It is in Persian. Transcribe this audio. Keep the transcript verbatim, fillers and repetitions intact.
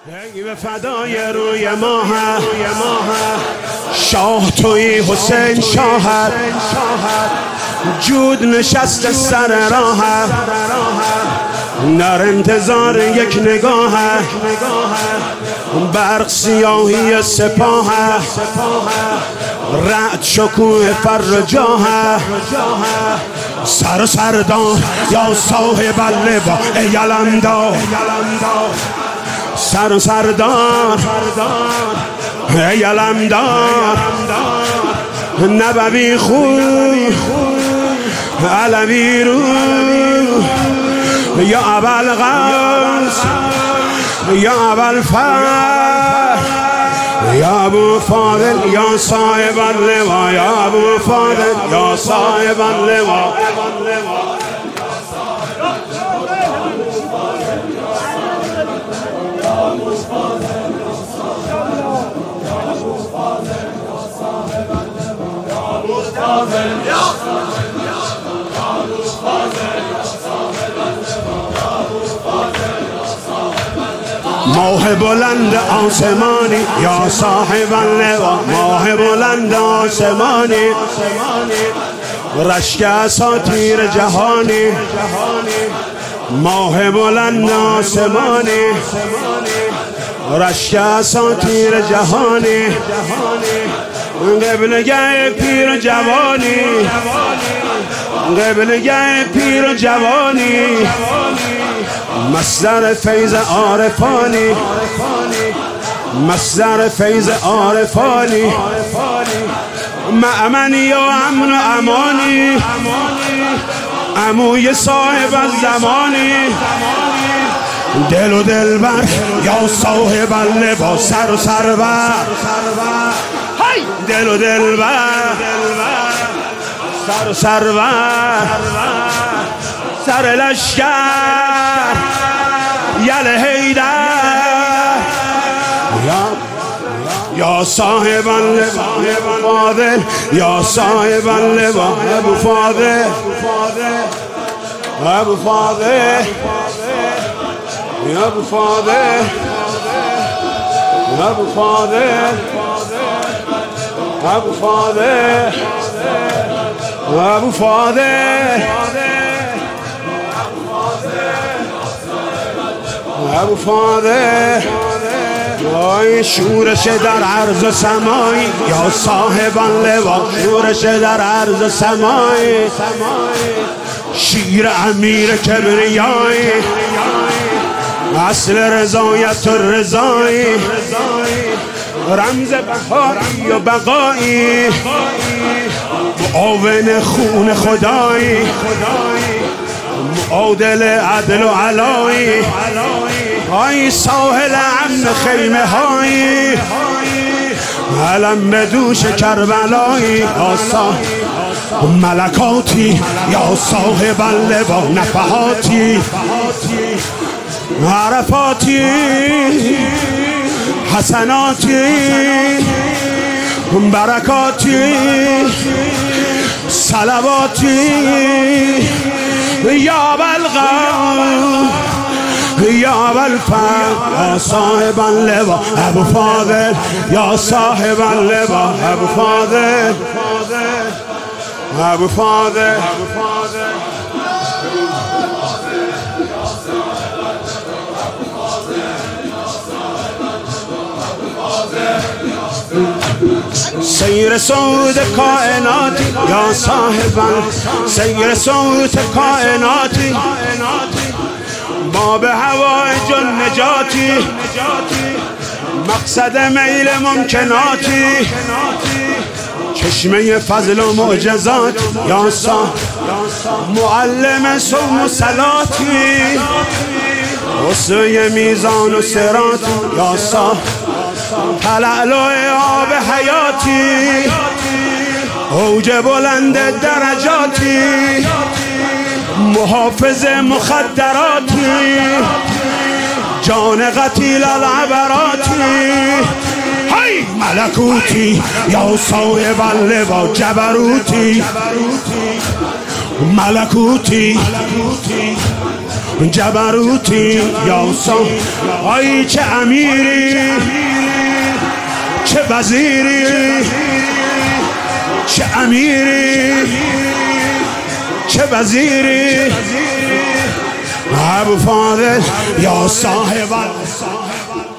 ای به فدای روی ماه شاه توی حسین شاه جود نشست سر راه در انتظار یک نگاه برق سیاهی سپاه رعد شکوه فر جاه سر سردار یا صاحب اللوا ای علمدار سر سردار ای علمدار نبوی خون علوی رو یا ابوالقاس یا ابوالفضل یا ابو فاضل یا صاحب اللوا یا ابو فاضل یا صاحب اللوا ماه بلند آسمانی یا صاحب اللوا ماه بلند آسمانی رشک اساطیر جهانی ماه بلند آسمانی رشک اساطیر جهانی قبلگه پیر و جوانی قبلگه پیر و جوانی مصدر فیض عارفانی مصدر فیض عارفانی مأمنی و امن و امانی عموی صاحب الزمانی دل و دلبر یا صاحب اللوا سر و سرور دل و دلبر سر و سرور سر لشکر یل حیدر یا صاحب اللوا فاضل یا صاحب اللوا ابو فاضل ابو فاضل یا ابو فاضل ابو فاضل ابو فاضل ابو فاضل ابو فاضل یا شورش در عرض و سمای یا صاحب اللوا شورش در عرض و سمای شیر امیر کبریای اصل رضایت و رضای رمز بهایی و بقایی معاون خون خدایی معادل عدل و علایی های ساحل امن خیمه هایی علم به دوش کربلایی ملکاتی یا صاحب اللوا نفحاتی عرفاتی حسناتی برکاتی صلواتی یا بلغم یا ابوالفضل یا صاحب اللوا ابو فاضل یا صاحب اللوا ابو فاضل ابو فاضل سیر صوت کائناتی یا صاحبان سیر صوت کائناتی باب هوایج و نجاتی مقصد میل ممکناتی چشمه فضل و معجزات یا صاحب معلم صوم و صلاتی اسوه میزان و صراط یا صاحب تلالو آب حیاتی اوج بلند درجاتی محافظ مخدراتی جان قتیل العبراتی هی ملکوتی یا صاحب اللوا جبروتی ملکوتی جبروتی یا صاحب. آی چه امیری، چه وزیری، چه امیری، چه وزیری. ابو فاضل یا صاحب